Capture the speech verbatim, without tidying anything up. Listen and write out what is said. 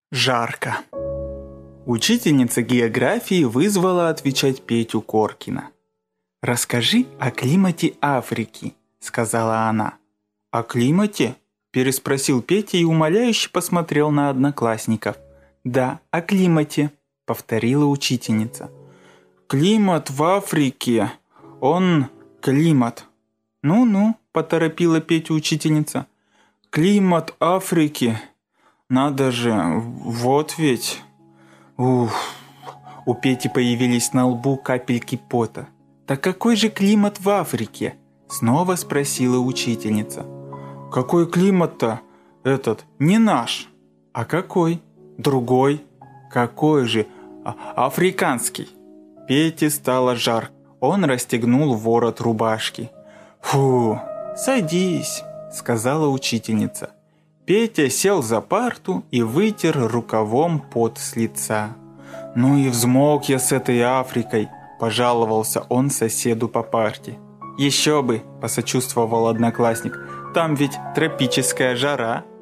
Жарко. Учительница географии вызвала отвечать Петю Коркина. «Расскажи о климате Африки», — сказала она. «О климате?» — переспросил Петя и умоляюще посмотрел на одноклассников. «Да, о климате», — повторила учительница. «Климат в Африке, он климат». «Ну-ну», — поторопила Петю учительница. «Климат Африки, надо же, вот ведь...» Ух, у Пети появились на лбу капельки пота. «Так какой же климат в Африке?» — снова спросила учительница. «Какой климат-то этот? Не наш. А какой? Другой. Какой же? А, африканский». Пете стало жарко. Он расстегнул ворот рубашки. «Фу, садись», — сказала учительница. Петя сел за парту и вытер рукавом пот с лица. «Ну и взмок я с этой Африкой», – пожаловался он соседу по парте. «Еще бы», – посочувствовал одноклассник, – «там ведь тропическая жара».